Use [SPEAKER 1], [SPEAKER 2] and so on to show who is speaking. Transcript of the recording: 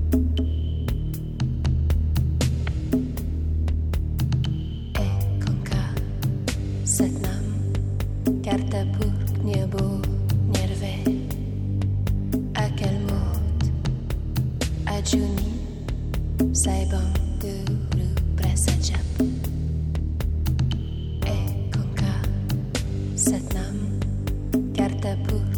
[SPEAKER 1] Setnam, karta purk nebo nerve, akelmód, ajuni, sajban guru presajap. Konka, Setnam, karta purk